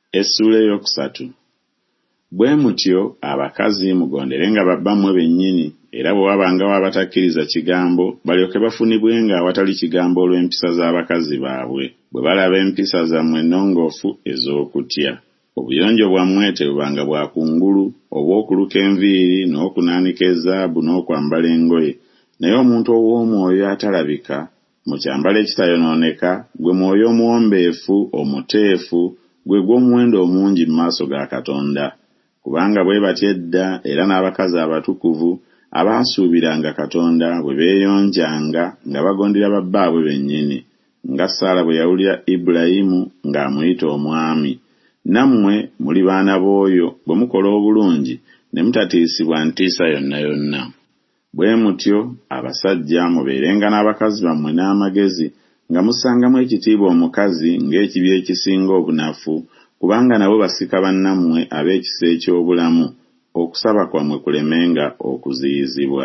Essula eyokusatu. Bwe mutyo abakazi mugonderenga babbammwe bennyini, era bwe wabangawo abatakkiriza kigambo balyoke bafunibwenga awatali kigambo olw'empisa z'abakazi baabwe, bwe balaba empisa zammwe ennongoofu ez'okutya. Obuyonjo bwammwe tebubanga bwa kungulu, obw'okuluka enviiri n'okunaanika ezaabu n'okwambala engoye, naye omuntu ow'omwoyo atalabika mu kyambalo ekitayonooneka, gwe mwoyo omuwombeefu omuteefu, gwe gw'omuwendo omungi mu maaso ga Katonda. Kubanga bwe batyo edda era n'abakazi abatukuvu abaasuubiranga Katonda bwe beeyonjanga nga bagondera babbaabwe bennyini, nga Saala bwe yawulira Ibulayimu ng'amuyita omwami. Nammwe muli baana b'oyo bwe mukola obulungi ne mutatiisibwa ntiisa yonna yonna. Bwe mutyo abasajja mubeerenga n'abakazi bammwe n'amagezi, nga mussangamu ekitiibwa omukazi ng'ekibi ekisinga obunafu, kubanga nabo basika bannammwe ab'ekisa eky'obulamu, okusaba kwammwe kulemenga okuziyizibwa.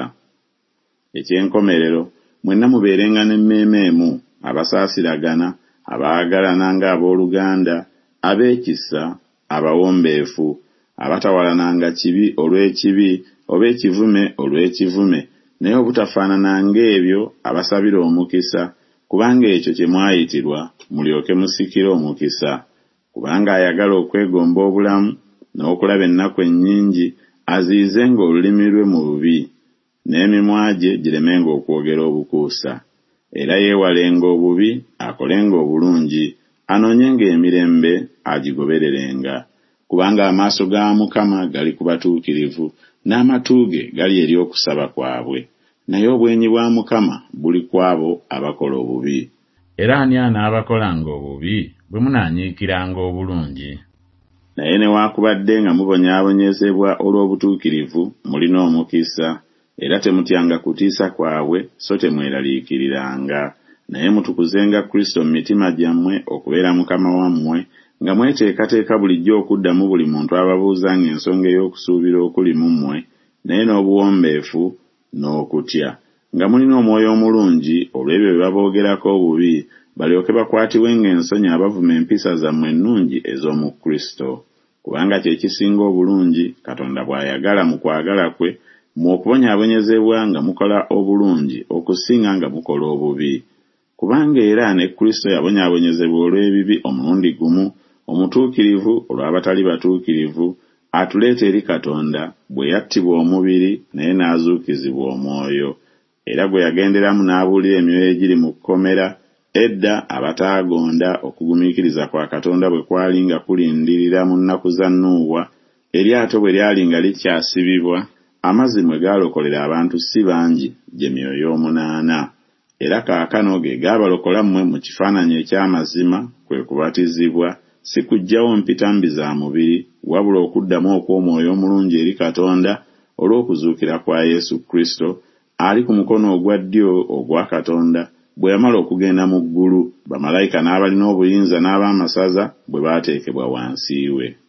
Eky'enkomerero, mwenna mubeerenga n'emmeeme emu, abasaasiragana, abaagalana ng'abooluganda, ab'ekisa, abawombeefu, abatawalananga kibi olw'ekibi oba ekivume olw'ekivume, naye obutafaanana ng'ebyo abasabira omukisa, kubanga ekyo kye mwayitirwa mulyoke musikire omukisa. Kubanga ayagala okwegomba obulamu n'okulaba ennaku ennyingi aziyizenga olulimi lwe mu bubi, n'emimwa gye giremenga okwogera obukuusa. Era yeewalenga obubi, akolenga obulungi, anoonyenga emirembe, agigobererenga. Kubanga amaaso ga Mukama gali ku batuukirivu, n'amatu ge gali eri okusaba kwabwe, naye obwenyi bwa Mukama buli kwabo abakola obubi. Era ani anaabakolanga obubi bwe munaanyiikiranga obulungi? Naye newaakubadde nga mubonyaabonyezebwa olw'obutuukirivu, mulina omukisa, era temutyanga kutiisa kwabwe, so temweraliikiriranga. Naye mutukuzenga Kristo mu mitima gyammwe okubeera Mukama wammwe, nga mweteekateeka bulijjo okuddamu buli muntu ababuuzanga ensonga ey'okusuubira okuli mu mmwe, naye n'obuwombeefu n'okutya, nga mulina omwoyo omulungi olw'ebyo bye baboogerako obubi, balyoke bakwatibwenga ensonyi abavuma empisa zammwe ennungi ez'omu Kristo. Kubanga kye kisinga obulungi Katonda bw'ayagala mu kwagala kwe, mu okubonyaabonyezebwa nga mukola obulungi okusinga nga mukola obubi. Kubanga era ne Kristo yabonyaabonyezebwa olw'ebibi omulundi gumu, omutuukirivu olw'abatali batuukirivu, atuleeta eri Katonda bwe yattibwa omubiri naye n'azuukizibwa omwoyo. Era gwe yagenderamu n'abuulira emyoyo egiri mu kkomera, edda abataagonda okugumiikiriza kwa Katonda bwe kwali nga kulindirira mu nnaku za Nuuwa, eryato bwe lyali nga likyasibibwa, amazzi mwe gaalokolera abantu si bangi gye myoyo 8. Era kaakano ge gaabalokola mmwe mu kifaananyi eky'amazima, kwe kubatizibwa, si kuggyawo mpitambi za mubiri, wabula okuddamu okw'omwoyo omulungi eri Katonda olw'okuzuukira kwa Yesu Kristo, ali ku mukono ogwa ddyo ogwa Katonda, bwe yamala okugenda mu ggulu, bamalayika n'abalina obuyinza n'ab'amasaza bwe baateekebwa wansi we.